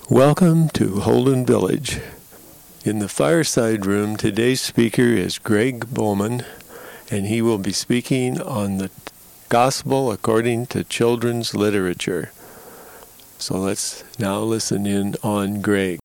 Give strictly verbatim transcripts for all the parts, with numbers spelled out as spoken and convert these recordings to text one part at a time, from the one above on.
Welcome to Holden Village. In the fireside room, today's speaker is Greg Bowman, and he will be speaking on the Gospel according to children's literature. So let's now listen in on Greg.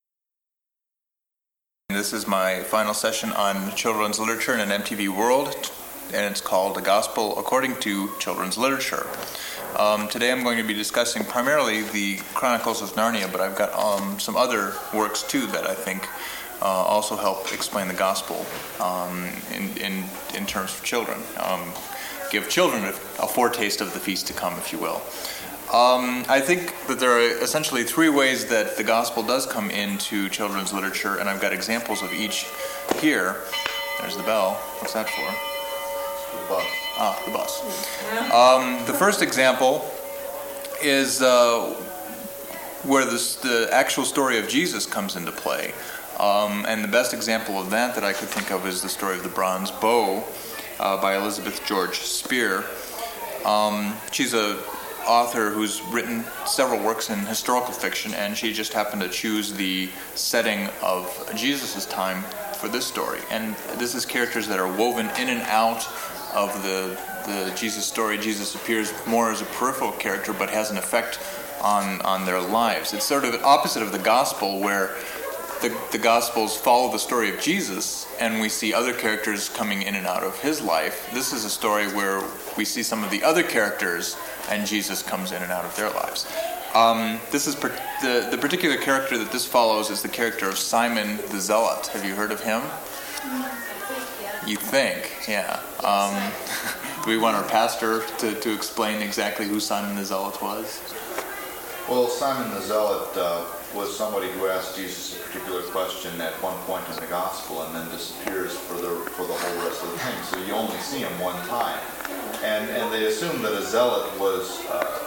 This is my final session on children's literature in an M T V World, and it's called The Gospel According to Children's Literature. Um, today I'm going to be discussing primarily the Chronicles of Narnia, but I've got um, some other works too that I think uh, also help explain the Gospel um, in, in, in terms of children. Um, give children a, a foretaste of the feast to come, if you will. Um, I think that there are essentially three ways that the Gospel does come into children's literature, and I've got examples of each here. There's the bell. What's that for? The bus. Ah, the bus. Um, the first example is uh, where this, the actual story of Jesus comes into play. Um, and the best example of that that I could think of is the story of the Bronze Bow uh, by Elizabeth George Spear. Um, she's a author who's written several works in historical fiction, and she just happened to choose the setting of Jesus' time for this story. And this is characters that are woven in and out of the the Jesus story. Jesus appears more as a peripheral character, but has an effect on on their lives. It's sort of the opposite of the Gospel, where the the Gospels follow the story of Jesus, and we see other characters coming in and out of his life. This is a story where we see some of the other characters, and Jesus comes in and out of their lives. Um, this is per- the the particular character that this follows is the character of Simon the Zealot. Have you heard of him? You think, yeah. Um, do we want our pastor to, to explain exactly who Simon the Zealot was? Well, Simon the Zealot uh, was somebody who asked Jesus a particular question at one point in the Gospel and then disappears for the for the whole rest of the thing. So you only see him one time. And and they assumed that a zealot was, uh,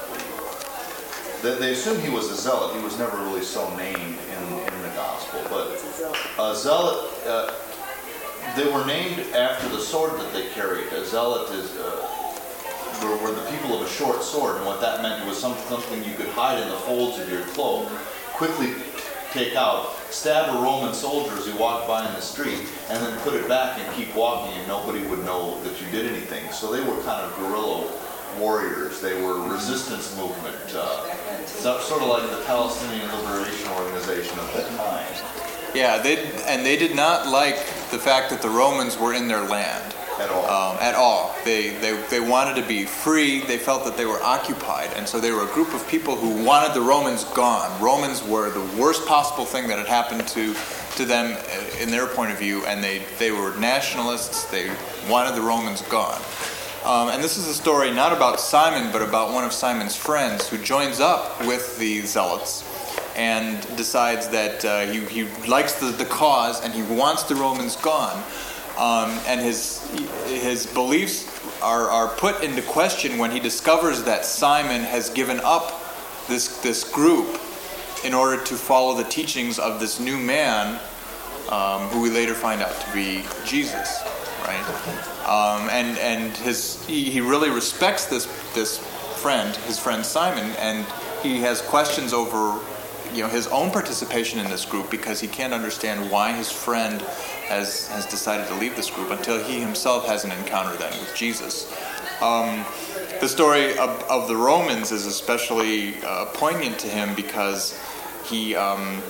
that they assumed he was a zealot. He was never really so named in, in the Gospel. But a zealot... Uh, They were named after the sword that they carried. A zealot is uh, were, were the people of a short sword, and what that meant was some, something you could hide in the folds of your cloak, quickly take out, stab a Roman soldier as you walked by in the street, and then put it back and keep walking, and nobody would know that you did anything. So they were kind of guerrilla warriors. They were resistance movement, uh, sort of like the Palestinian Liberation Organization of the time. Yeah, they and they did not like the fact that the Romans were in their land. At all. Um, at all. They, they they wanted to be free. They felt that they were occupied. And so they were a group of people who wanted the Romans gone. Romans were the worst possible thing that had happened to, to them in their point of view. And they, they were nationalists. They wanted the Romans gone. Um, and this is a story not about Simon, but about one of Simon's friends who joins up with the Zealots and decides that uh, he, he likes the, the cause and he wants the Romans gone. Um, and his his beliefs are, are put into question when he discovers that Simon has given up this this group in order to follow the teachings of this new man, um, who we later find out to be Jesus, right? Um, and and his he, he really respects this this friend, his friend Simon, and he has questions over, you know, his own participation in this group, because he can't understand why his friend has has decided to leave this group until he himself has an encounter then with Jesus. Um, the story of, of the Romans is especially uh, poignant to him because he um,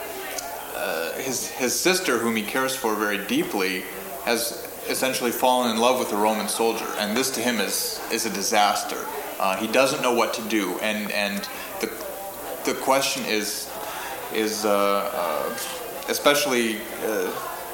uh, his his sister, whom he cares for very deeply, has essentially fallen in love with a Roman soldier, and this to him is is a disaster. Uh, he doesn't know what to do, and and the The question is, is uh, uh, especially uh,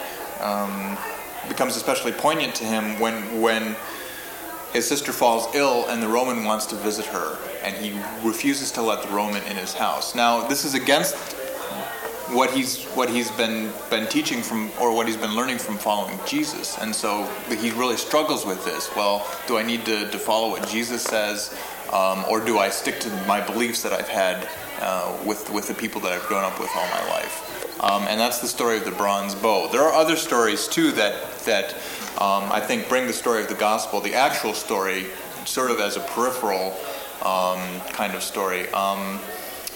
um, becomes especially poignant to him when when his sister falls ill and the Roman wants to visit her, and he refuses to let the Roman in his house. Now, this is against what he's what he's been been teaching from, or what he's been learning from following Jesus, and so he really struggles with this. Well, do I need to, to follow what Jesus says, um, or do I stick to my beliefs that I've had Uh, with with the people that I've grown up with all my life? Um, and that's the story of the Bronze Bow. There are other stories too that that um, I think bring the story of the Gospel, the actual story, sort of as a peripheral um, kind of story. Um,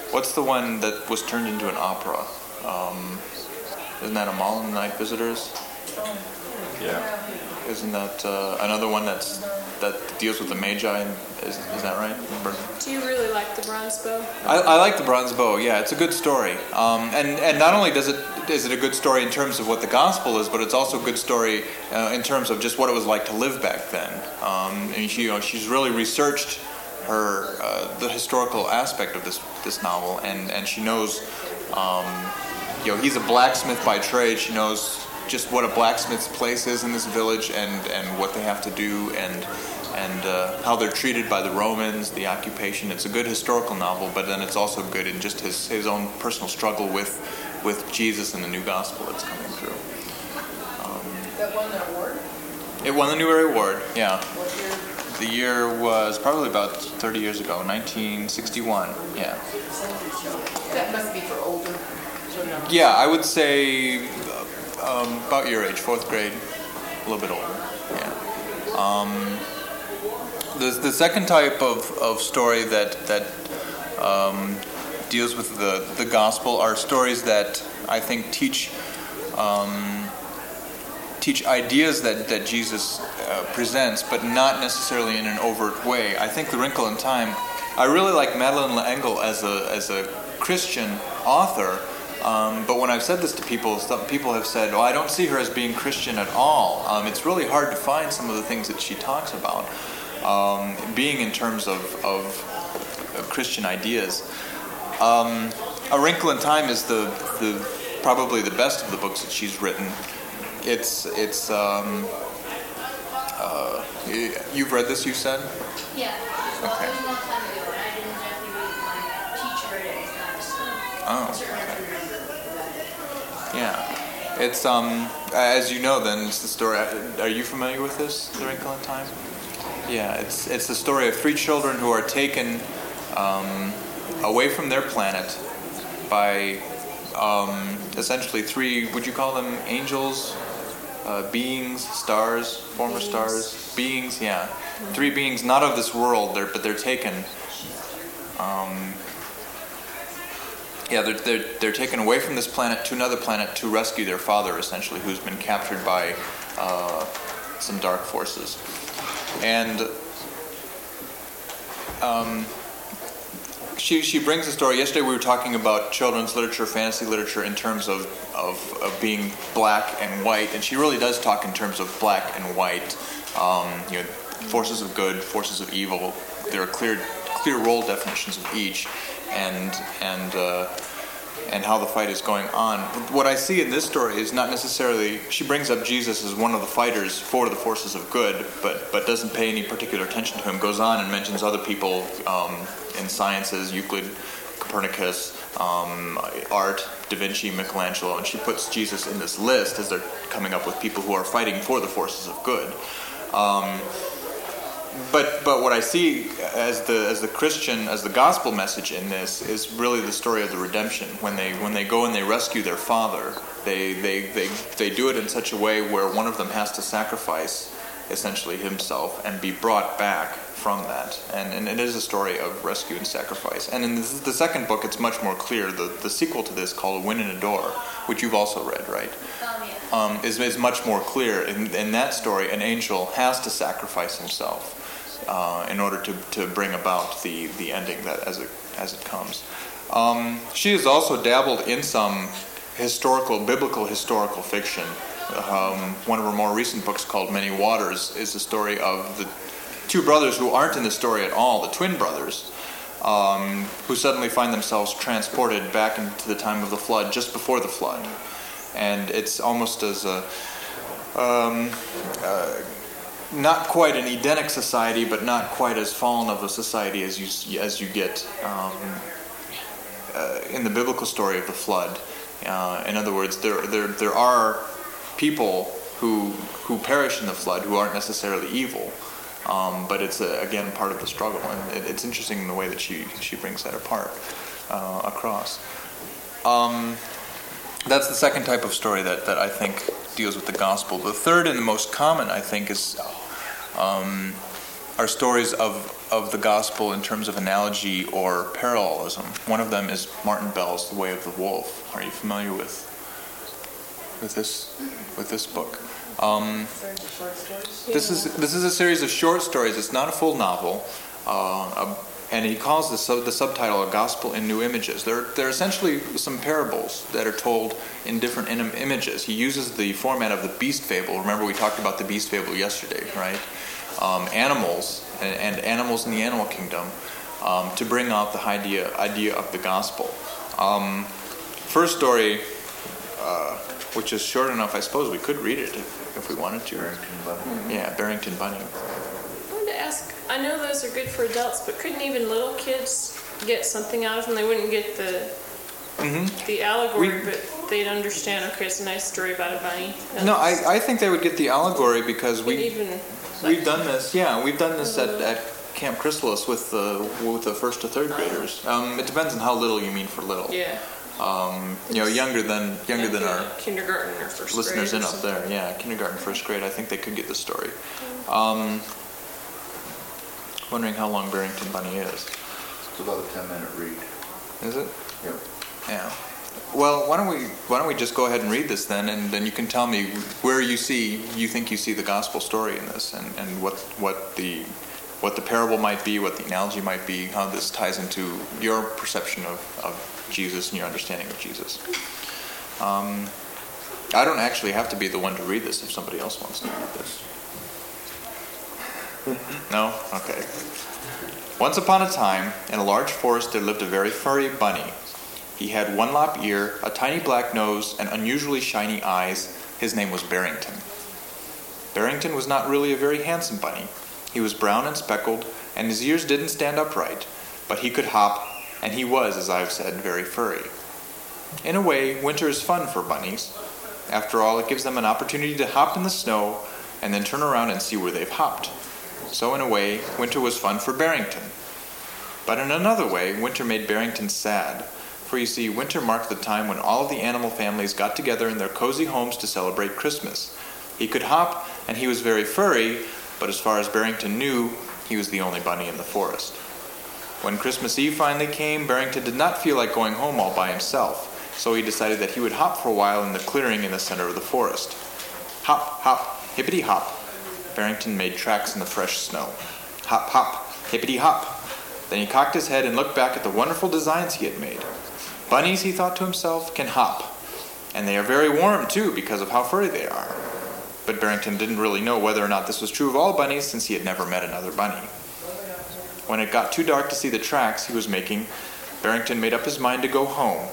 what's the one that was turned into an opera? Um, isn't that Amal and the Night Visitors? Yeah. Isn't that uh, another one that's that deals with the Magi? Is, is that right? Do you really like the Bronze Bow? I, I like the Bronze Bow. Yeah, it's a good story. Um, and and not only does it is it a good story in terms of what the gospel is, but it's also a good story uh, in terms of just what it was like to live back then. Um, and she, you know, she's really researched her uh, the historical aspect of this this novel, and and she knows, um, you know, he's a blacksmith by trade. She knows just what a blacksmith's place is in this village, and, and what they have to do, and and uh, how they're treated by the Romans, the occupation. It's a good historical novel, but then it's also good in just his, his own personal struggle with with Jesus and the new gospel that's coming through. Um, that won the award? It won the Newbery Award, yeah. What year? The year was probably about thirty years ago, nineteen sixty-one, yeah. That must be for older. So no. Yeah, I would say um, about your age, fourth grade, a little bit older, yeah. Um, the the second type of, of story that that um, deals with the, the gospel are stories that I think teach um, teach ideas that, that Jesus uh, presents, but not necessarily in an overt way. I think The Wrinkle in Time, I really like Madeleine L'Engle as a as a Christian author, um, but when I've said this to people, some people have said, oh, I don't see her as being Christian at all. Um, it's really hard to find some of the things that she talks about, um, being in terms of, of, of Christian ideas. Um, A Wrinkle in Time is the, the probably the best of the books that she's written. It's it's um, uh, you've read this, you said? Yeah. Well, Okay. it was a long time ago, and I didn't exactly read my teacher read it as fast. So Oh. I certainly remember. Yeah. It's um as you know, then it's the story. Are you familiar with this, The Wrinkle in Time? Yeah. It's it's the story of three children who are taken um, away from their planet by um, essentially three. Would you call them angels? Uh, beings, stars, former Beings. stars, beings, yeah. Three beings not of this world, they're, but they're taken. Um, yeah, they're, they're, they're taken away from this planet to another planet to rescue their father, essentially, who's been captured by uh, some dark forces. And um, She she brings the story. Yesterday we were talking about children's literature, fantasy literature, in terms of, of, of being black and white, and she really does talk in terms of black and white. Um, you know, forces of good, forces of evil. There are clear clear role definitions of each, and and uh, and how the fight is going on. What I see in this story is not necessarily, she brings up Jesus as one of the fighters for the forces of good, but but doesn't pay any particular attention to him. Goes on and mentions other people um, in sciences, Euclid, Copernicus, um, art, Da Vinci, Michelangelo, and she puts Jesus in this list as they're coming up with people who are fighting for the forces of good. Um, But but what I see as the as the Christian, as the gospel message in this is really the story of the redemption. When they when they go and they rescue their father, they they, they, they do it in such a way where one of them has to sacrifice essentially himself and be brought back from that. And and it is a story of rescue and sacrifice. And in the, the second book, it's much more clear. The the sequel to this, called A Win and a Door, which you've also read, right? Um, yeah. Um, is is much more clear. In in that story, an angel has to sacrifice himself Uh, in order to, to bring about the, the ending that as it as it comes. Um, she has also dabbled in some historical, biblical historical fiction. Um, one of her more recent books, called Many Waters, is the story of the two brothers who aren't in the story at all, the twin brothers, um, who suddenly find themselves transported back into the time of the flood, just before the flood. And it's almost as a... Um, uh, not quite an Edenic society, but not quite as fallen of a society as you as you get um, uh, in the biblical story of the flood. Uh, in other words, there there there are people who who perish in the flood who aren't necessarily evil, um, but it's a, again part of the struggle, and it, it's interesting in the way that she she brings that apart uh, across. Um, That's the second type of story that, that I think deals with the gospel. The third and the most common, I think, is um, are stories of, of the gospel in terms of analogy or parallelism. One of them is Martin Bell's The Way of the Wolf. Are you familiar with with this with this book? Um, this is this is a series of short stories. It's not a full novel, uh, and he calls the sub, the subtitle "A Gospel in New Images." They're they're essentially some parables that are told in different im- images. He uses the format of the beast fable. Remember, we talked about the beast fable yesterday, right? Um, animals and, and animals in the animal kingdom um, to bring out the idea idea of the gospel. Um, first story, uh, which is short enough, I suppose we could read it if, if we wanted to. Barrington Bunny. Yeah, Barrington Bunny. I wanted to ask, I know those are good for adults, but couldn't even little kids get something out of them? They wouldn't get the Mm-hmm. the allegory, We- but they'd understand, okay, it's a nice story about a bunny. No, I, I think they would get the allegory because And we even, we've done this. Yeah, we've done this at, at Camp Chrysalis with the with the first to third graders. Um, it depends on how little you mean for little. yeah. Um, you know, younger than younger than our kindergarten or first listeners grade in or up something. there. Yeah, kindergarten, first grade. I think they could get the story. Um, wondering how long Barrington Bunny is. It's about a ten minute read. Is it? Yep. Yeah. Well, why don't we why don't we just go ahead and read this then, and then you can tell me where you see you think you see the gospel story in this, and, and what what the what the parable might be, what the analogy might be, how this ties into your perception of, of Jesus and your understanding of Jesus. Um, I don't actually have to be the one to read this if somebody else wants to read this. No? Okay. Once upon a time, in a large forest there lived a very furry bunny. He had one lop ear, a tiny black nose, and unusually shiny eyes. His name was Barrington. Barrington was not really a very handsome bunny. He was brown and speckled, and his ears didn't stand upright, but he could hop, and he was, as I've said, very furry. In a way, winter is fun for bunnies. After all, it gives them an opportunity to hop in the snow and then turn around and see where they've hopped. So in a way, winter was fun for Barrington. But in another way, winter made Barrington sad. For you see, winter marked the time when all of the animal families got together in their cozy homes to celebrate Christmas. He could hop, and he was very furry, but as far as Barrington knew, he was the only bunny in the forest. When Christmas Eve finally came, Barrington did not feel like going home all by himself, so he decided that he would hop for a while in the clearing in the center of the forest. Hop, hop, hippity-hop. Barrington made tracks in the fresh snow. Hop, hop, hippity-hop. Then he cocked his head and looked back at the wonderful designs he had made. Bunnies, he thought to himself, can hop. And they are very warm, too, because of how furry they are. But Barrington didn't really know whether or not this was true of all bunnies, since he had never met another bunny. When it got too dark to see the tracks he was making, Barrington made up his mind to go home.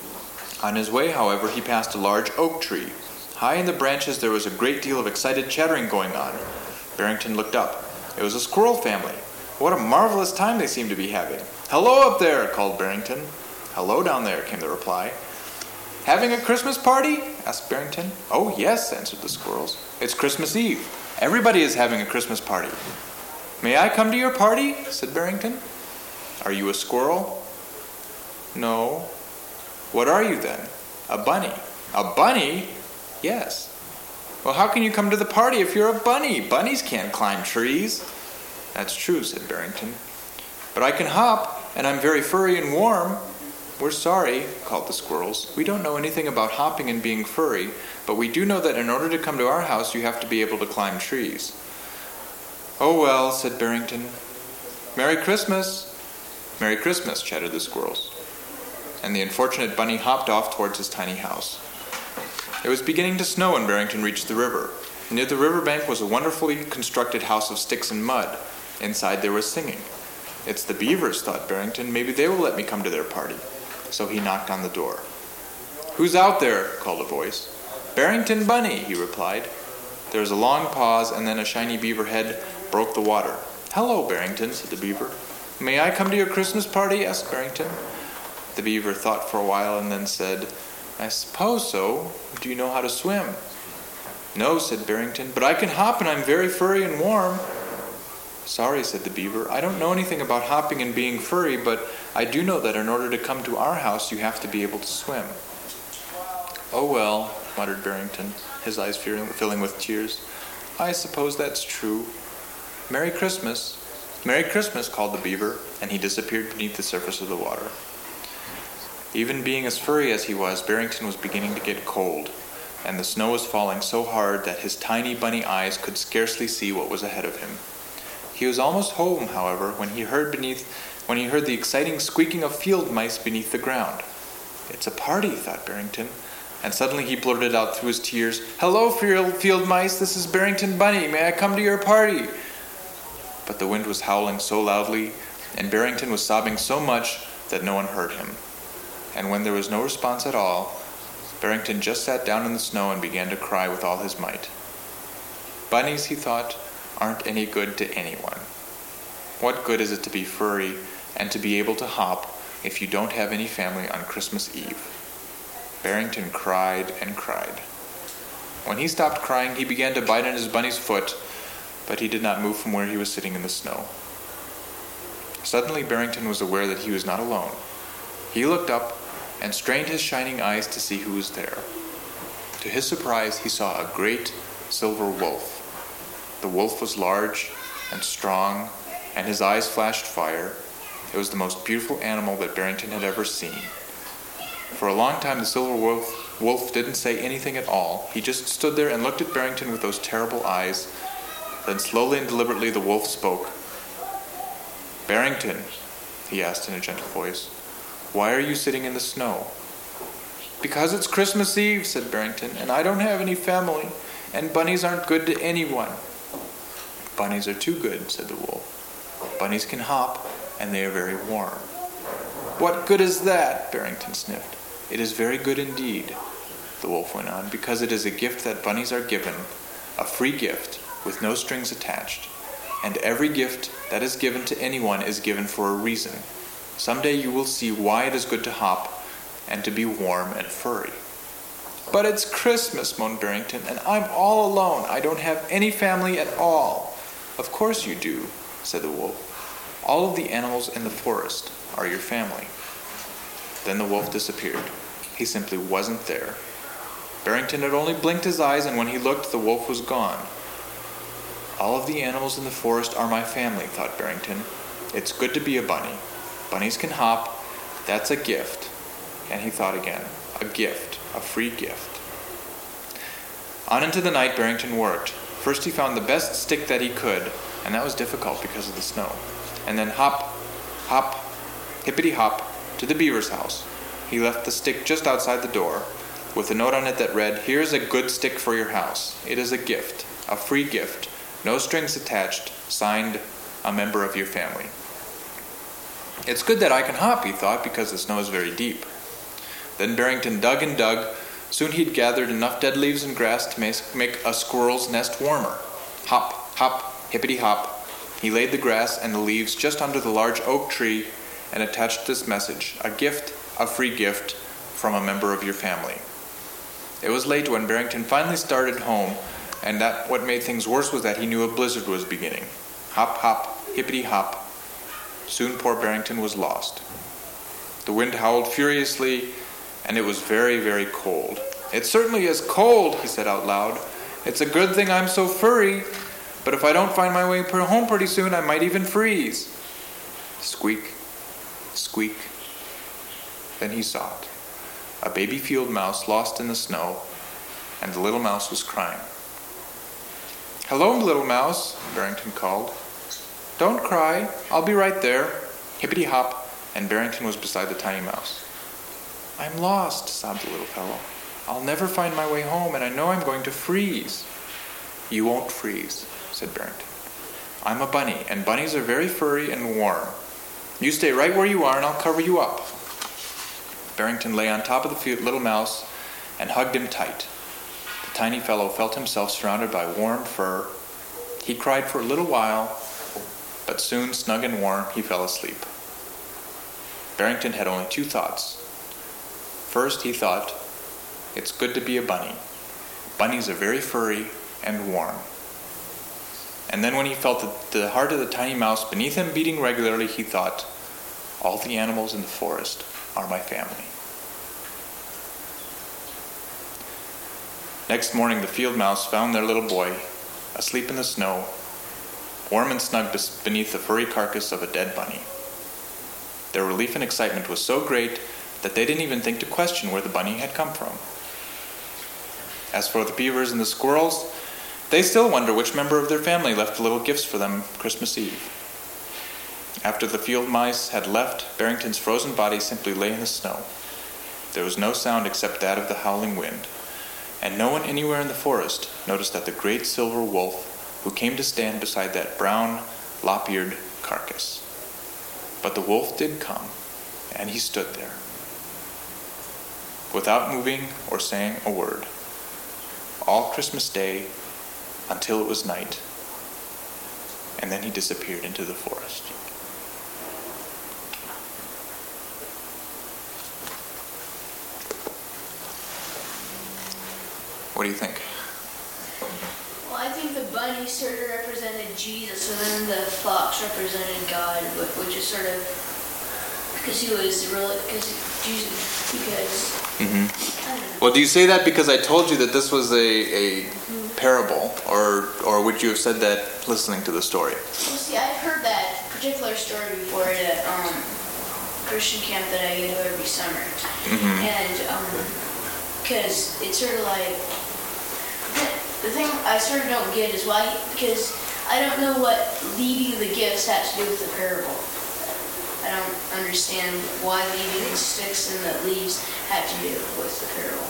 On his way, however, he passed a large oak tree. High in the branches there was a great deal of excited chattering going on. Barrington looked up. It was a squirrel family. What a marvelous time they seemed to be having. "Hello up there," called Barrington. "Hello down there," came the reply. "Having a Christmas party?" asked Barrington. "Oh, yes," answered the squirrels. "It's Christmas Eve. Everybody is having a Christmas party." "May I come to your party?" said Barrington. "Are you a squirrel?" "No." "What are you then?" "A bunny." "A bunny?" "Yes." "Well, how can you come to the party if you're a bunny? Bunnies can't climb trees." "That's true," said Barrington. "But I can hop, and I'm very furry and warm." "We're sorry," called the squirrels. "We don't know anything about hopping and being furry, but we do know that in order to come to our house, you have to be able to climb trees." "Oh well," said Barrington. "Merry Christmas." "Merry Christmas," chattered the squirrels. And the unfortunate bunny hopped off towards his tiny house. It was beginning to snow when Barrington reached the river. Near the riverbank was a wonderfully constructed house of sticks and mud. Inside there was singing. "It's the beavers," thought Barrington. "Maybe they will let me come to their party." So he knocked on the door. "Who's out there?" called a voice. "Barrington Bunny," he replied. There was a long pause, and then a shiny beaver head broke the water. "Hello, Barrington," said the beaver. "May I come to your Christmas party?" asked Barrington. The beaver thought for a while and then said, "I suppose so. Do you know how to swim?" "No," said Barrington, "but I can hop and I'm very furry and warm." "Sorry," said the beaver, "I don't know anything about hopping and being furry, but I do know that in order to come to our house you have to be able to swim." "Oh well," muttered Barrington, his eyes filling with tears. "I suppose that's true. Merry Christmas. Merry Christmas, called the beaver, and he disappeared beneath the surface of the water. Even being as furry as he was, Barrington was beginning to get cold, and the snow was falling so hard that his tiny bunny eyes could scarcely see what was ahead of him. He was almost home, however, when he heard beneath when he heard the exciting squeaking of field mice beneath the ground. It's a party, thought Barrington, and suddenly he blurted out through his tears, "Hello, field, field mice, this is Barrington Bunny. May I come to your party?" But the wind was howling so loudly, and Barrington was sobbing so much that no one heard him. And when there was no response at all, Barrington just sat down in the snow and began to cry with all his might. Bunnies, he thought, aren't any good to anyone. What good is it to be furry and to be able to hop if you don't have any family on Christmas Eve? Barrington cried and cried. When he stopped crying, he began to bite on his bunny's foot, but he did not move from where he was sitting in the snow. Suddenly, Barrington was aware that he was not alone. He looked up and strained his shining eyes to see who was there. To his surprise, he saw a great silver wolf. The wolf was large and strong, and his eyes flashed fire. It was the most beautiful animal that Barrington had ever seen. For a long time, the silver wolf, wolf didn't say anything at all. He just stood there and looked at Barrington with those terrible eyes. Then slowly and deliberately the wolf spoke. "Barrington," he asked in a gentle voice, "why are you sitting in the snow?" "Because it's Christmas Eve," said Barrington, "and I don't have any family, and bunnies aren't good to anyone." "Bunnies are too good," said the wolf. "Bunnies can hop, and they are very warm." "What good is that?" Barrington sniffed. "It is very good indeed," the wolf went on, "because it is a gift that bunnies are given, a free gift with no strings attached. And every gift that is given to anyone is given for a reason. Someday you will see why it is good to hop and to be warm and furry." "But it's Christmas," moaned Barrington, "and I'm all alone. I don't have any family at all." "Of course you do," said the wolf. "All of the animals in the forest are your family." Then the wolf disappeared. He simply wasn't there. Barrington had only blinked his eyes, and when he looked, the wolf was gone. "All of the animals in the forest are my family," thought Barrington. "It's good to be a bunny. Bunnies can hop. That's a gift." And he thought again, a gift, a free gift. On into the night Barrington worked. First he found the best stick that he could, and that was difficult because of the snow. And then hop, hop, hippity-hop, to the beaver's house. He left the stick just outside the door, with a note on it that read, "Here's a good stick for your house. It is a gift, a free gift, no strings attached, signed, a member of your family." It's good that I can hop, he thought, because the snow is very deep. Then Barrington dug and dug. Soon he'd gathered enough dead leaves and grass to make a squirrel's nest warmer. Hop, hop, hippity-hop. He laid the grass and the leaves just under the large oak tree and attached this message, "A gift, a free gift, from a member of your family." It was late when Barrington finally started home, and that what made things worse was that he knew a blizzard was beginning. Hop, hop, hippity-hop. Soon poor Barrington was lost. The wind howled furiously, and it was very, very cold. "It certainly is cold," he said out loud. "It's a good thing I'm so furry, but if I don't find my way home pretty soon, I might even freeze." Squeak, squeak. Then he saw it. A baby field mouse lost in the snow, and the little mouse was crying. "Hello, little mouse," Barrington called. "Don't cry. I'll be right there." Hippity-hop, and Barrington was beside the tiny mouse. "I'm lost," sobbed the little fellow. "I'll never find my way home, and I know I'm going to freeze." "You won't freeze," said Barrington. "I'm a bunny, and bunnies are very furry and warm. You stay right where you are, and I'll cover you up." Barrington lay on top of the little mouse and hugged him tight. The tiny fellow felt himself surrounded by warm fur. He cried for a little while, but soon, snug and warm, he fell asleep. Barrington had only two thoughts. First, he thought, "It's good to be a bunny. Bunnies are very furry and warm." And then when he felt the, the heart of the tiny mouse beneath him beating regularly, he thought, "All the animals in the forest are my family." Next morning, the field mouse found their little boy asleep in the snow. warm and snug beneath the furry carcass of a dead bunny. Their relief and excitement was so great that they didn't even think to question where the bunny had come from. As for the beavers and the squirrels, they still wonder which member of their family left little gifts for them Christmas Eve. After the field mice had left, Barrington's frozen body simply lay in the snow. There was no sound except that of the howling wind, and no one anywhere in the forest noticed that the great silver wolf who came to stand beside that brown, lop-eared carcass. But the wolf did come, and he stood there, without moving or saying a word, all Christmas Day until it was night, and then he disappeared into the forest. What do you think? Well, I think the bunny sort of represented Jesus, and then the fox represented God, which is sort of because he was really because Jesus because. Mm-hmm. Well, do you say that because I told you that this was a, a mm-hmm. parable, or or would you have said that listening to the story? Well, see, I've heard that particular story before at a um, Christian camp that I go to every summer, mm-hmm. and because um, it's sort of like. The thing I sort of don't get is why, because I don't know what leaving the gifts has to do with the parable. I don't understand why leaving the sticks and the leaves had to do with the parable.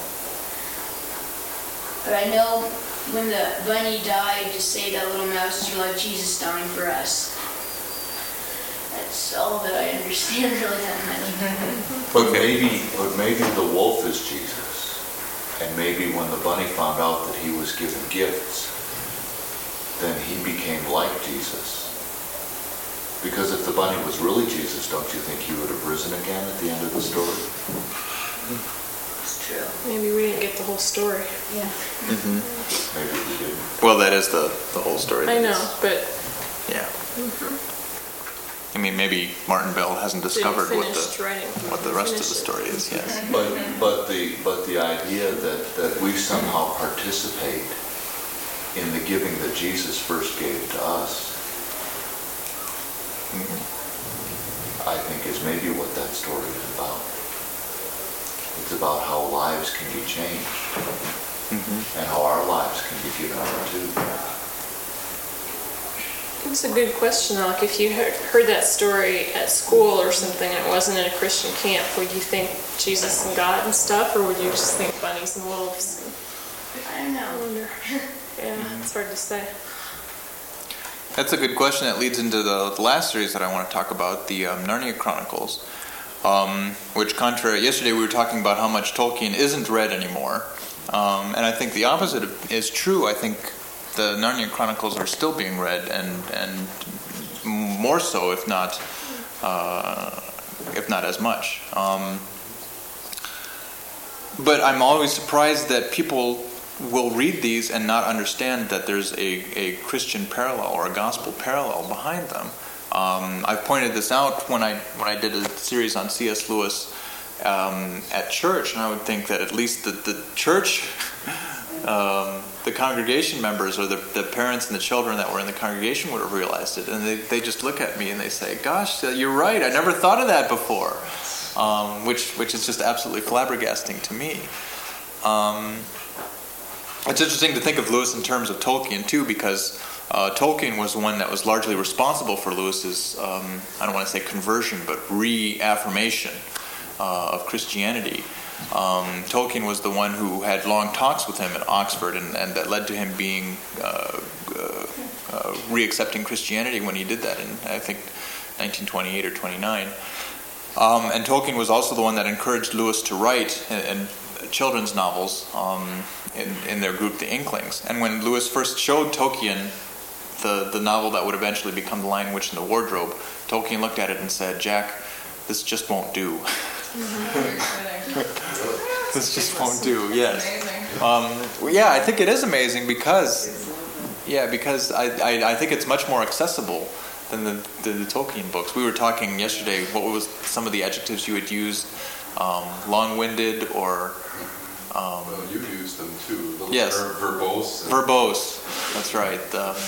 But I know when the bunny died to save that little mouse, you're like Jesus dying for us. That's all that I understand really that much. But maybe, but maybe the wolf is Jesus. And maybe when the bunny found out that he was given gifts, then he became like Jesus. Because if the bunny was really Jesus, don't you think he would have risen again at the end of the story? It's true. Maybe we didn't get the whole story. Yeah. Mm-hmm. Maybe we didn't. Well, that is the, the whole story. I know, but... Yeah. Mm-hmm. I mean, maybe Martin Bell hasn't discovered what the writing. what the rest of the story is. Yes. But but the but the idea that, that we somehow participate in the giving that Jesus first gave to us, mm-hmm. I think is maybe what that story is about. It's about how lives can be changed, mm-hmm. and how our lives can be given over to. It's a good question. Like, if you heard, heard that story at school or something, and it wasn't in a Christian camp, would you think Jesus and God and stuff, or would you just think bunnies and wolves? I don't know. I wonder. Yeah, it's hard to say. That's a good question. That leads into the, the last series that I want to talk about, the um, Narnia Chronicles, um, which, contrary, yesterday we were talking about how much Tolkien isn't read anymore, um, and I think the opposite is true. I think the Narnia Chronicles are still being read, and and more so, if not uh, if not as much. Um, but I'm always surprised that people will read these and not understand that there's a, a Christian parallel or a gospel parallel behind them. Um, I've pointed this out when I when I did a series on C S Lewis um, at church, and I would think that at least the, the church. Um, the congregation members or the, the parents and the children that were in the congregation would have realized it, and they, they just look at me and they say, gosh, you're right, I never thought of that before, um, which which is just absolutely flabbergasting to me. Um, it's interesting to think of Lewis in terms of Tolkien too, because uh, Tolkien was the one that was largely responsible for Lewis's, um, I don't want to say conversion, but reaffirmation uh, of Christianity. Um, Tolkien was the one who had long talks with him at Oxford, and, and that led to him being uh, uh, uh, re-accepting Christianity when he did that in, I think, nineteen twenty-eight or twenty-nine. Um, and Tolkien was also the one that encouraged Lewis to write in, in children's novels um, in, in their group, the Inklings. And when Lewis first showed Tolkien the, the novel that would eventually become The Lion, Witch, and the Wardrobe, Tolkien looked at it and said, Jack, this just won't do. This just won't do. Yes. Um, well, yeah, I think it is amazing because, yeah, because I, I, I think it's much more accessible than the, the the Tolkien books. We were talking yesterday. What was some of the adjectives you would use? Um, long-winded or. Um, well, you used them too. Yes. Ver- verbose. Verbose. That's right. Um,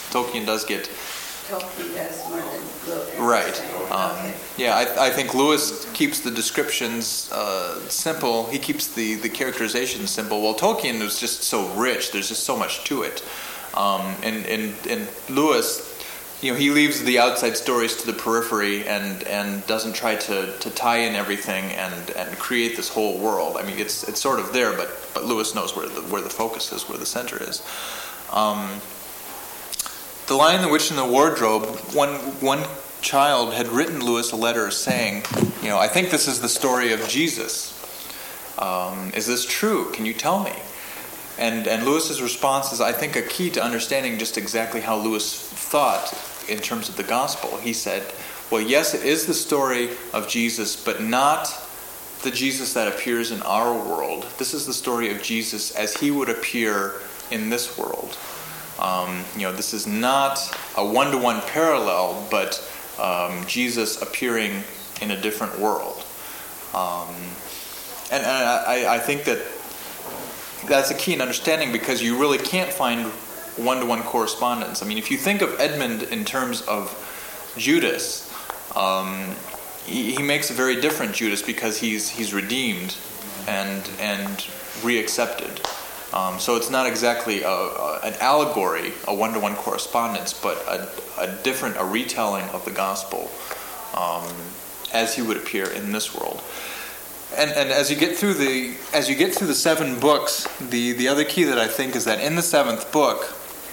Tolkien does get Tolkien does more than Lewis. right. Um, Okay. yeah, I, I think Lewis keeps the descriptions uh, simple. He keeps the the characterizations simple. While Tolkien was just so rich, there's just so much to it. Um, and and and Lewis, you know, he leaves the outside stories to the periphery and, and doesn't try to, to tie in everything and, and create this whole world. I mean, it's it's sort of there, but but Lewis knows where the where the focus is, where the center is. Um, the Lion, the Witch, and the Wardrobe. One one child had written Lewis a letter saying, you know, I think this is the story of Jesus. Um, is this true? Can you tell me? And and Lewis's response is, I think, a key to understanding just exactly how Lewis thought in terms of the gospel. He said, well, yes, it is the story of Jesus, but not the Jesus that appears in our world. This is the story of Jesus as he would appear in this world. Um, you know, this is not a one-to-one parallel, but um, Jesus appearing in a different world. Um, and and I, I think that that's a key in understanding, because you really can't find one-to-one correspondence. I mean, if you think of Edmund in terms of Judas, um, he, he makes a very different Judas because he's he's redeemed and and reaccepted. Um, so it's not exactly a, a, an allegory, a one-to-one correspondence, but a, a different, a retelling of the gospel um, as he would appear in this world. And and as you get through the as you get through the seven books, the, the other key that I think is that in the seventh book,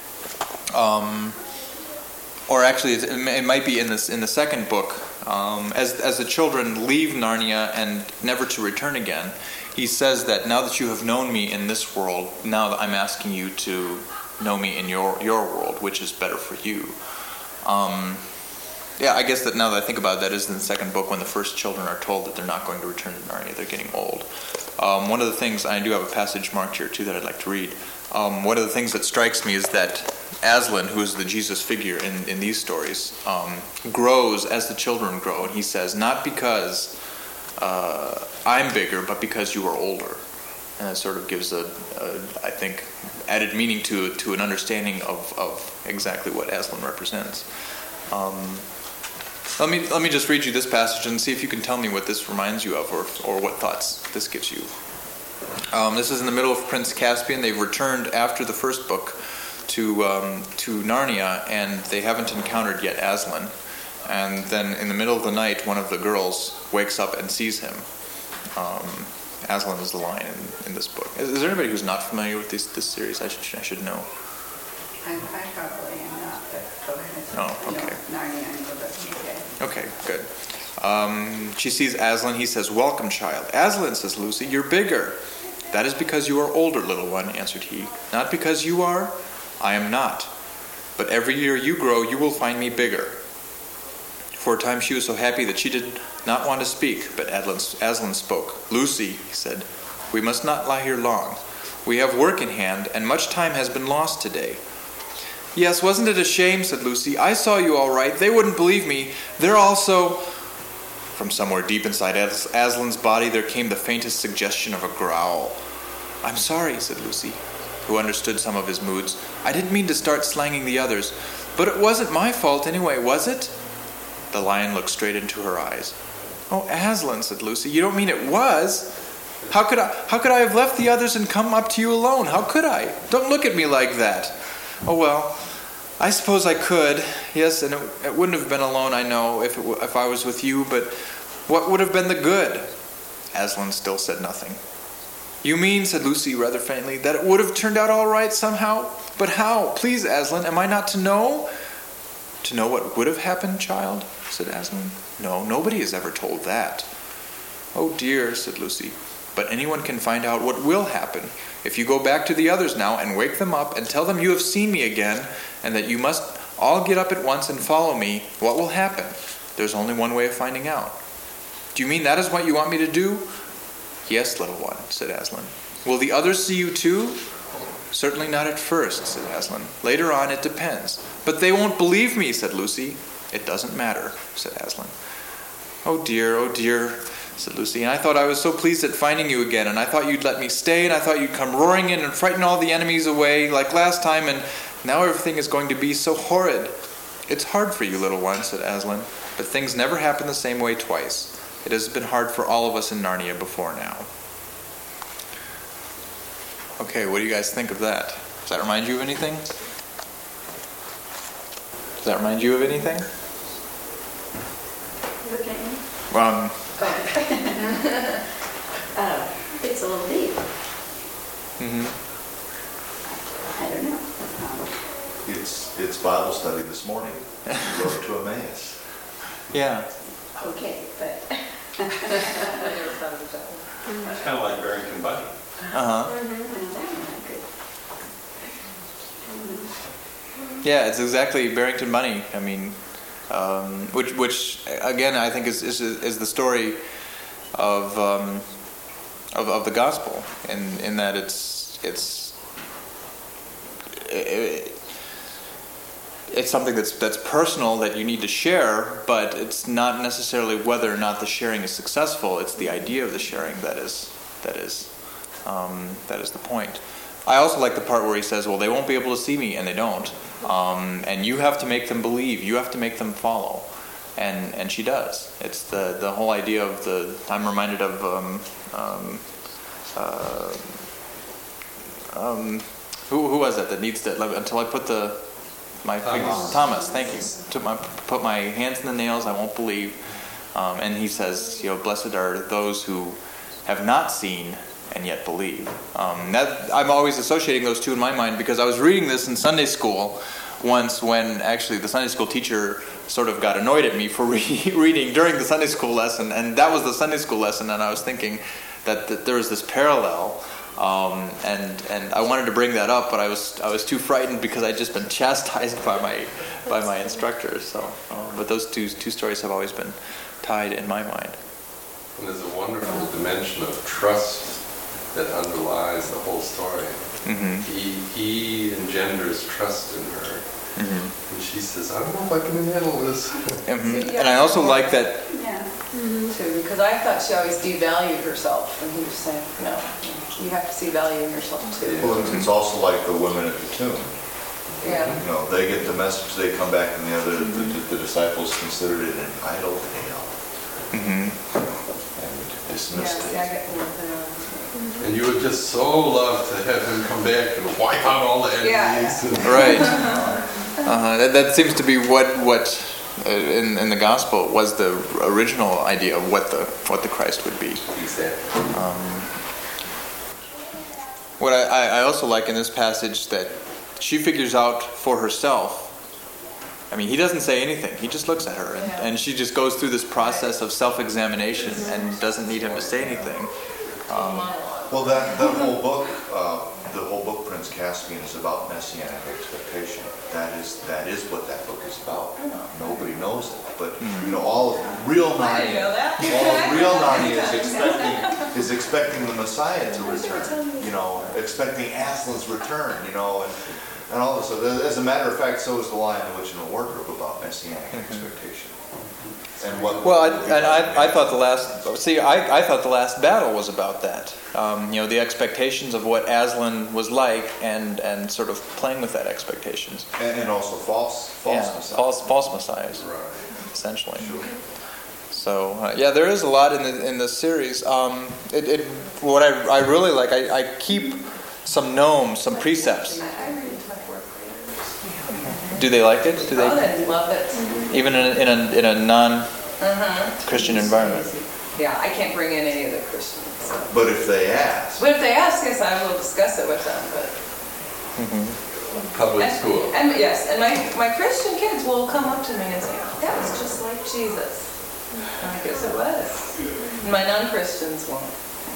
um, or actually it, it might be in this in the second book, um, as as the children leave Narnia and never to return again, he says that now that you have known me in this world, now that I'm asking you to know me in your your world, which is better for you. Um, Yeah, I guess that now that I think about it, that is in the second book when the first children are told that they're not going to return to Narnia, they're getting old. Um, one of the things, I do have a passage marked here too that I'd like to read. Um, one of the things that strikes me is that Aslan, who is the Jesus figure in, in these stories, um, grows as the children grow. And he says, not because uh, I'm bigger, but because you are older. And it sort of gives a, a I think, added meaning to to an understanding of, of exactly what Aslan represents. Um, Let me let me just read you this passage and see if you can tell me what this reminds you of, or or what thoughts this gives you. Um, this is in the middle of Prince Caspian. They've returned after the first book to um, to Narnia, and they haven't encountered yet Aslan. And then in the middle of the night, one of the girls wakes up and sees him. Um, Aslan is the lion in, in this book. Is, is there anybody who's not familiar with this this series? I should I should know. I, I probably am not, but go ahead. Oh, okay. No, Narnia, I know, but okay. Okay, good. Um, she sees Aslan. He says, welcome, child. Aslan, says Lucy, you're bigger. That is because you are older, little one, answered he. Not because you are. I am not. But every year you grow, you will find me bigger. For a time she was so happy that she did not want to speak, but Aslan, Aslan spoke. Lucy, he said, we must not lie here long. We have work in hand, and much time has been lost today. Yes, wasn't it a shame, said Lucy. I saw you all right. They wouldn't believe me. They're also... From somewhere deep inside As- Aslan's body there came the faintest suggestion of a growl. I'm sorry, said Lucy, who understood some of his moods. I didn't mean to start slanging the others, but it wasn't my fault anyway, was it? The lion looked straight into her eyes. Oh, Aslan, said Lucy, you don't mean it was? How could I, how could I have left the others and come up to you alone? How could I? Don't look at me like that. Oh, well, I suppose I could. Yes, and it, it wouldn't have been alone, I know, if it w- if I was with you, but what would have been the good? Aslan still said nothing. You mean, said Lucy rather faintly, that it would have turned out all right somehow? But how? Please, Aslan, am I not to know? To know what would have happened, child? Said Aslan. No, nobody has ever told that. Oh dear, said Lucy. But anyone can find out what will happen. If you go back to the others now and wake them up and tell them you have seen me again and that you must all get up at once and follow me, what will happen? There's only one way of finding out. Do you mean that is what you want me to do? Yes, little one, said Aslan. Will the others see you too? Certainly not at first, said Aslan. Later on, it depends. But they won't believe me, said Lucy. It doesn't matter, said Aslan. Oh dear, oh dear, said Lucy, and I thought I was so pleased at finding you again, and I thought you'd let me stay, and I thought you'd come roaring in and frighten all the enemies away like last time, and Now everything is going to be so horrid. It's hard for you, little one, said Aslan, but things never happen the same way twice. It has been hard for all of us in Narnia before now. Okay, what do you guys think of that? Does that remind you of anything? Does that remind you of anything? Look at me. Um, uh, it's a little deep. mm-hmm. I don't know. Um, It's, it's Bible study this morning. You Road to Emmaus. Yeah. okay, but It's kind of like Barrington Bunny. Uh-huh. well, that one I could. Yeah, it's exactly Barrington Bunny. I mean, um, which, which again, I think is is, is the story of, um, of of the gospel, in in that it's it's it, it's something that's that's personal that you need to share, but it's not necessarily whether or not the sharing is successful. It's the idea of the sharing that is that is um, that is the point. I also like the part where he says, well, they won't be able to see me, and they don't. Um, and you have to make them believe. You have to make them follow. And and she does. It's the, the whole idea of the... I'm reminded of... Um, um, uh, um, who who was it that needs to... Until I put the... my Thomas. fingers, Thomas, thank you. To my, put my hands in the nails, I won't believe. Um, and he says, you know, blessed are those who have not seen and yet believe. Um, that, I'm always associating those two in my mind because I was reading this in Sunday school once when actually the Sunday school teacher sort of got annoyed at me for re- reading during the Sunday school lesson, and that was the Sunday school lesson, and I was thinking that, that there was this parallel, um, and and I wanted to bring that up, but I was I was too frightened because I'd just been chastised by my by my instructors. So, uh, but those two two stories have always been tied in my mind. And there's a wonderful dimension of trust that underlies the whole story. Mm-hmm. He, he engenders trust in her. Mm-hmm. And she says, I don't know if I can handle this. Mm-hmm. And I also like that. Yeah. Too, because I thought she always devalued herself, and he was saying, no, you have to see value in yourself too. Well, it's- it's also like the women at the tomb. Yeah. You know, they get the message, they come back, and the other, the, the, the disciples considered it an idle tale Mm-hmm. and dismissed Yeah, see, I it. get nothing on. And you would just so love to have him come back and wipe out all the enemies. Yeah. Right. Uh-huh. That, that seems to be what what uh, in in the gospel was the original idea of what the what the Christ would be. Exactly. Um, what I, I also like in this passage that she figures out for herself. I mean, he doesn't say anything. He just looks at her, and, and she just goes through this process of self-examination and doesn't need him to say anything. Um, Well, that, that whole book, uh, the whole book, Prince Caspian, is about messianic expectation. That is that is what that book is about. Nobody knows it, but you know, all of real I didn't know Narnia, that. all of real Narnia is expecting is expecting the Messiah to return. You know, expecting Aslan's return. You know, and and all this. So as a matter of fact, so is the Lion, the Witch, and the Wardrobe about messianic expectation. And what? Well, I, and I, I thought the last, see, I, I thought the last battle was about that. Um, you know, the expectations of what Aslan was like, and, and sort of playing with that expectations. And, and also false, false yeah, messiahs. false, false messiahs, Right. essentially. So uh, yeah, there is a lot in the in the series. Um, it, it what I I really like, I, I keep some gnomes, some precepts. Do they like it? Do Oh, they they love it. even in a, in a in a non-Christian environment? Yeah, I can't bring in any of the Christians. So. But if they ask, But if they ask us, I will discuss it with them. But Public and, school. and yes, and my my Christian kids will come up to me and say, oh, "That was just like Jesus." And I guess it was. And my non-Christians won't.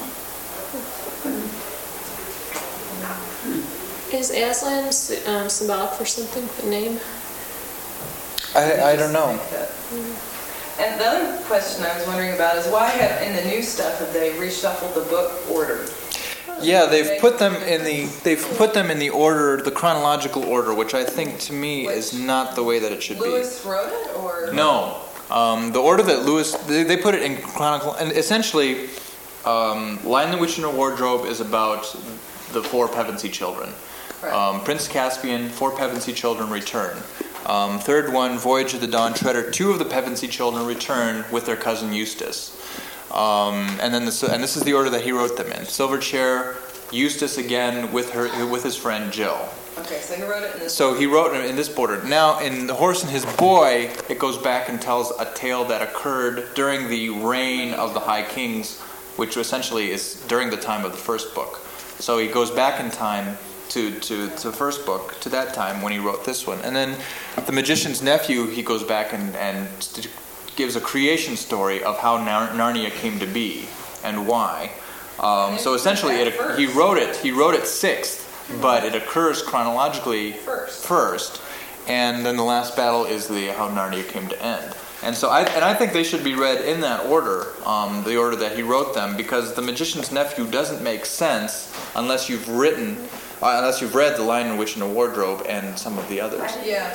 Is Aslan um, symbolic for something, the name? I I don't know. And the other question I was wondering about is why have in the new stuff have they reshuffled the book order? Yeah, they've put them in the they've put them in the order, the chronological order, which I think to me is not the way that it should be. Lewis wrote it, or No, um, the order that Lewis they, they put it in chronicle, and essentially, um, Lion, the Witch, and the Wardrobe is about the four Pevensey children. Right. Um, Prince Caspian, four Pevensey children return. Um, third one, Voyage of the Dawn Treader, two of the Pevensey children return with their cousin Eustace. Um, and then the, and this is the order that he wrote them in. Silverchair, Eustace again with her with his friend Jill. Okay, so he wrote it in this. So he wrote it in this order. Now, in The Horse and His Boy, it goes back and tells a tale that occurred during the reign of the High Kings, which essentially is during the time of the first book. So he goes back in time to, to, to the first book, to that time when he wrote this one. And then The Magician's Nephew, he goes back and, and gives a creation story of how Nar- Narnia came to be and why. Um, so essentially, it, he wrote it. He wrote it sixth, but it occurs chronologically First. first, and then the last battle is the how Narnia came to end. And so, I and I think they should be read in that order, um, the order that he wrote them, because The Magician's Nephew doesn't make sense unless you've written, uh, unless you've read The Lion and the Witch and the Wardrobe and some of the others. Yeah.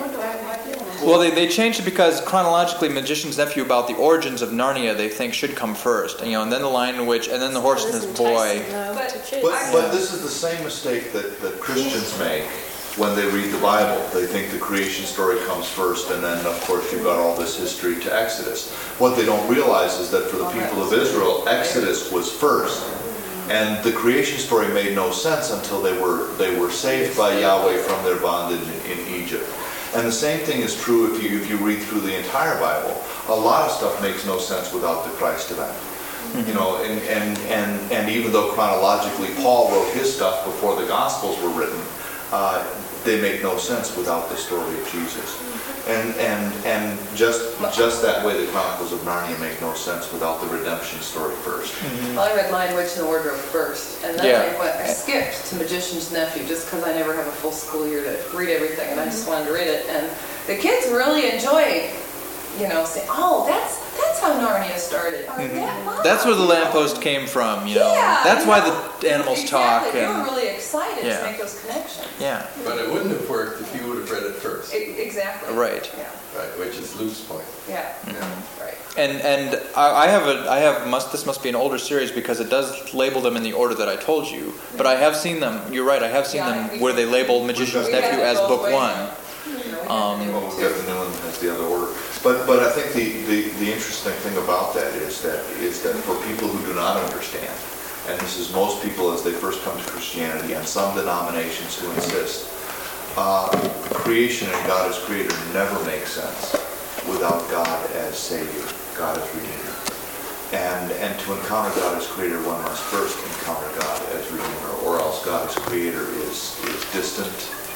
Well, they, they changed it because chronologically, Magician's Nephew about the origins of Narnia they think should come first, you know, and then The Lion and the Witch, and then The Horse and His Boy. But, But, but this is the same mistake that, that Christians make when they read the Bible. They think the creation story comes first, and then, of course, you've got all this history to Exodus. What they don't realize is that for the people of Israel, Exodus was first. And the creation story made no sense until they were they were saved by Yahweh from their bondage in, in Egypt. And the same thing is true if you if you read through the entire Bible. A lot of stuff makes no sense without the Christ event. Mm-hmm. You know, and, and, and, and even though chronologically Paul wrote his stuff before the Gospels were written, uh, they make no sense without the story of Jesus. And and and just just that way, the Chronicles of Narnia make no sense without the redemption story first. Mm-hmm. Well, I read Lion, Witch, and the Wardrobe first, and then Yeah. I, went, I skipped to Magician's Nephew just because I never have a full school year to read everything, and I just wanted to read it. And the kids really enjoyed, you know, saying, "Oh, that's that's how Narnia started." Or, Mhm. that, wow. That's where the lamppost came from, you know. Yeah, That's you why know, the animals exactly. talk. They And were really excited Yeah. to make those connections. yeah, But it wouldn't have worked if you would have read it first, E- exactly. right. Yeah. right? Which is Luke's point. Yeah. Mm-hmm. Right. And and I, I have a I have must this must be an older series because it does label them in the order that I told you. But I have seen them. You're right. I have seen Yeah, them we- where they label Magician's we have Nephew it as both book ways. one. You know, we Um, have to do Well, it we'll too. get the new one as the other order. But but I think the, the, the interesting thing about that is that is that for people who do not understand, and this is most people as they first come to Christianity and some denominations who insist, uh, creation and God as creator never makes sense without God as Savior, God as Redeemer. And and to encounter God as creator, one must first encounter God as Redeemer, or else God as creator is is distant,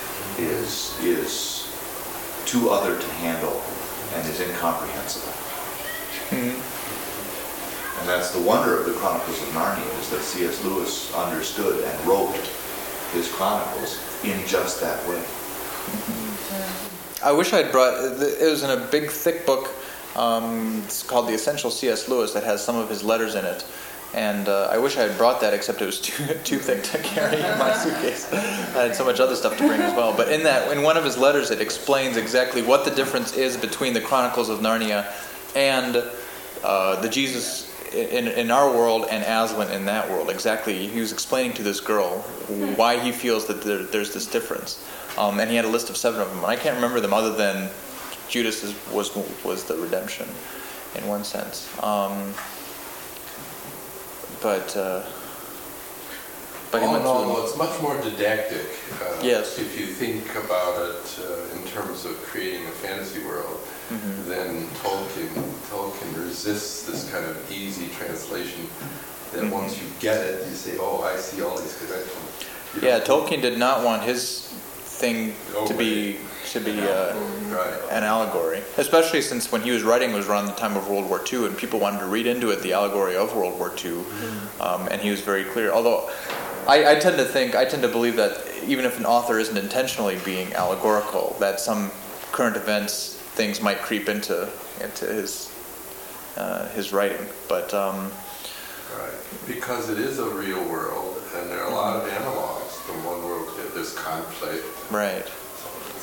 is is too other to handle, and is incomprehensible. Mhm. And that's the wonder of the Chronicles of Narnia, is that C S Lewis understood and wrote his Chronicles in just that way. I wish I'd brought. It was in a big, thick book. Um, it's called The Essential C S Lewis that has some of his letters in it. And uh, I wish I had brought that, except it was too too thick to carry in my suitcase. I had so much other stuff to bring as well. But in that, in one of his letters, it explains exactly what the difference is between the Chronicles of Narnia and uh, the Jesus in in our world and Aslan in that world. Exactly, he was explaining to this girl why he feels that there, there's this difference. Um, and he had a list of seven of them. And I can't remember them other than Judas is, was was the redemption, in one sense. Um, But, uh, but he All went in all, through though, them. it's much more didactic. Uh, Yes. If you think about it uh, in terms of creating a fantasy world, Mhm. then Tolkien Tolkien resists this kind of easy translation. That Mhm. once you get it, you say, "Oh, I see all these connections." You Yeah, don't- Tolkien did not want his thing to be to be uh, Right. an allegory, especially since when he was writing it was around the time of World War Two, and people wanted to read into it the allegory of World War Two, um, and he was very clear. Although I, I tend to think, I tend to believe that even if an author isn't intentionally being allegorical, that some current events things might creep into into his uh, his writing. But um, Right. Because it is a real world, and there are a lot of analogs from one world to there's conflict. right.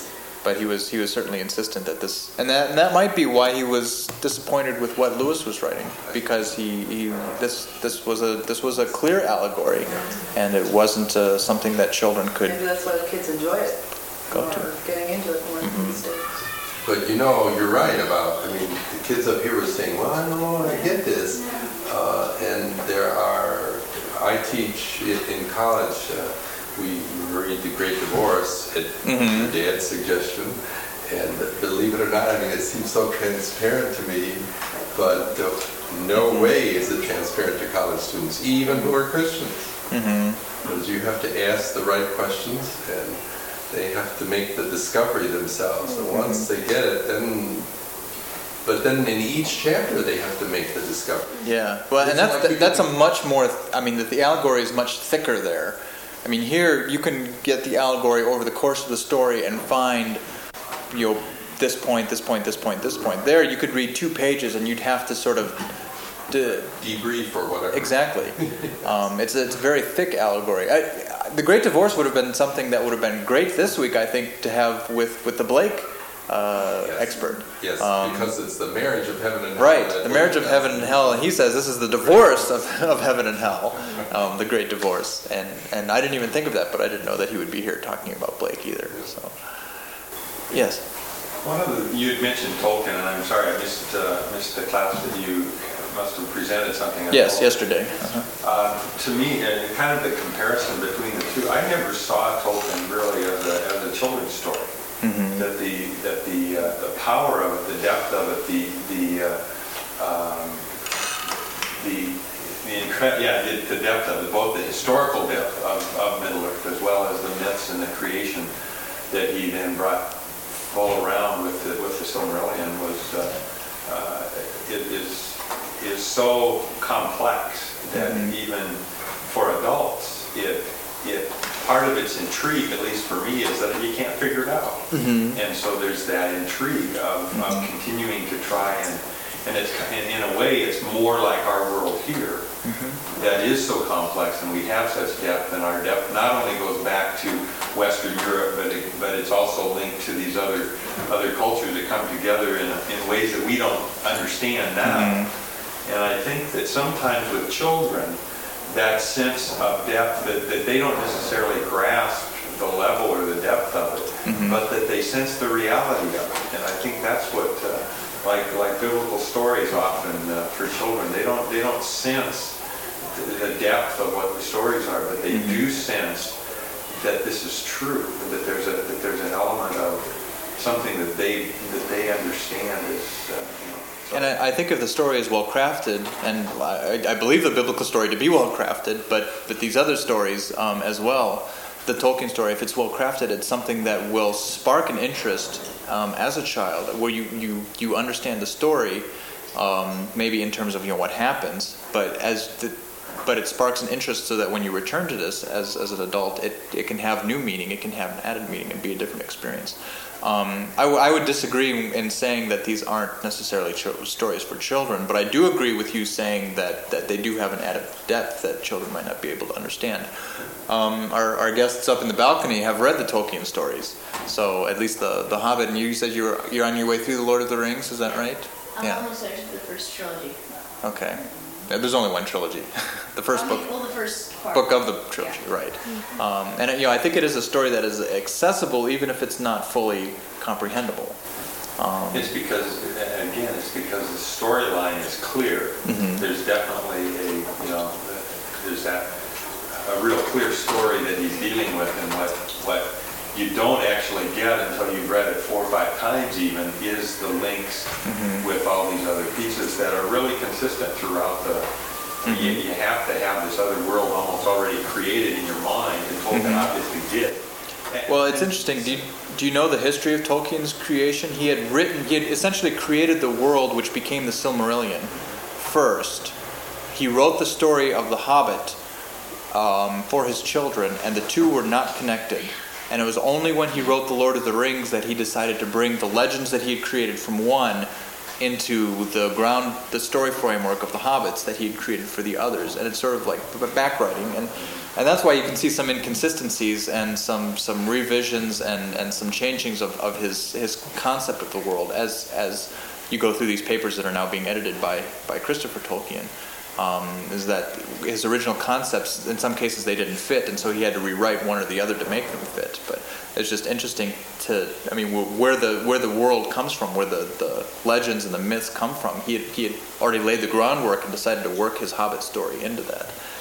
but he was he was certainly insistent that this, and that and that might be why he was disappointed with what Lewis was writing, because he, he this this was a this was a clear allegory, and it wasn't uh, something that children could. Maybe that's why the kids enjoy it. Go or to. Getting into it more Mm-hmm. these days. But you know, you're right about, I mean, the kids up here were saying, well, I don't know, I get this. Uh, and there are, I teach in, in college, uh, we read The Great Divorce at Mm-hmm. your dad's suggestion. And believe it or not, I mean, it seems so transparent to me, but uh, no way is it transparent to college students, even who are Christians. Mm-hmm. Because you have to ask the right questions, and they have to make the discovery themselves. And once they get it, then, but then in each chapter they have to make the discovery. Yeah, well, and It's that's like that, you that's a can- much more. I mean, the, the allegory is much thicker there. I mean, here you can get the allegory over the course of the story and find, you know, this point, this point, this point, this point. There, you could read two pages and you'd have to sort of. De- Debrief or whatever. Exactly. Um, it's a, it's a very thick allegory. I, I, the Great Divorce would have been something that would have been great this week, I think, to have with, with the Blake uh, Yes. expert. Yes, Um, because it's the marriage of heaven and hell. Right, that the marriage of we- heaven and hell, and he says this is the divorce of, of heaven and hell, um, the great divorce. And and I didn't even think of that, but I didn't know that he would be here talking about Blake either. So, yes. One of the, you had mentioned Tolkien, and I'm sorry I missed uh, missed the class that you must have presented something. on Yes, Tolkien. yesterday. Uh-huh. Uh, to me, uh, kind of the comparison between the two, I never saw Tolkien really as a, as a children's story. Mm-hmm. That the that the uh, the power of it, the depth of it, the the uh, um, the the incre- yeah the, the depth of it, both the historical depth of, of Middle Earth as well as the myths and the creation that he then brought all around with the with the Silmarillion was uh, uh, it is is so complex that Mm-hmm. even for adults it it part of its intrigue, at least for me, is that you can't figure it out. Mm-hmm. And so there's that intrigue of, Mm-hmm. of continuing to try and and it's in, in a way it's more like our world here Mm-hmm. that is so complex, and we have such depth, and our depth not only goes back to Western Europe, but it, but it's also linked to these other other cultures that come together in, in ways that we don't understand now. Mm-hmm. And I think that sometimes with children, that sense of depth, that, that they don't necessarily grasp the level or the depth of it, Mm-hmm. but that they sense the reality of it. And I think that's what, uh, like like biblical stories often uh, for children, they don't they don't sense the, the depth of what the stories are, but they Mm-hmm. do sense that this is true, that there's a that there's an element of something that they that they understand is. Uh, And I, I think if the story is well crafted, and I, I believe the biblical story to be well crafted, but but these other stories um, as well, the Tolkien story, if it's well crafted, it's something that will spark an interest um, as a child, where you, you, you understand the story, um, maybe in terms of you know what happens, but as the but it sparks an interest so that when you return to this as, as an adult, it, it can have new meaning, it can have an added meaning and be a different experience. Um, I, w- I would disagree in saying that these aren't necessarily ch- stories for children, but I do agree with you saying that, that they do have an added depth that children might not be able to understand. Um, our, our guests up in the balcony have read the Tolkien stories, so at least the, the Hobbit, and you said you're, you're on your way through the Lord of the Rings, is that right? I'm Yeah. almost there to the first trilogy. Okay. Yeah, there's only one trilogy. The first I book. mean, Well, the first part. Book of the trilogy, right? Um, and you know, I think it is a story that is accessible, even if it's not fully comprehensible. Um, It's because, again, it's because the storyline is clear. Mhm. There's definitely a, you know, there's that, a real clear story that he's dealing with, and what, what you don't actually get until you've read it four or five times even, is the links Mhm. with all these other pieces that are really consistent throughout the, Mhm. you, you have to have this other world almost already created in your mind, and Tolkien Mhm. obviously did. well, it's interesting. Do you, do you know the history of Tolkien's creation? He had written, he had essentially created the world which became the Silmarillion first. He wrote the story of the Hobbit um, for his children, and the two were not connected. And it was only when he wrote The Lord of the Rings that he decided to bring the legends that he had created from one into the ground, the story framework of the Hobbits that he had created for the others, and it's sort of like backwriting, and and that's why you can see some inconsistencies and some some revisions and, and some changings of, of his his concept of the world as as you go through these papers that are now being edited by by Christopher Tolkien. Um, is that his original concepts, in some cases they didn't fit, and so he had to rewrite one or the other to make them fit. But it's just interesting to, I mean, where the where the world comes from, where the, the legends and the myths come from. He had, he had already laid the groundwork and decided to work his Hobbit story into that.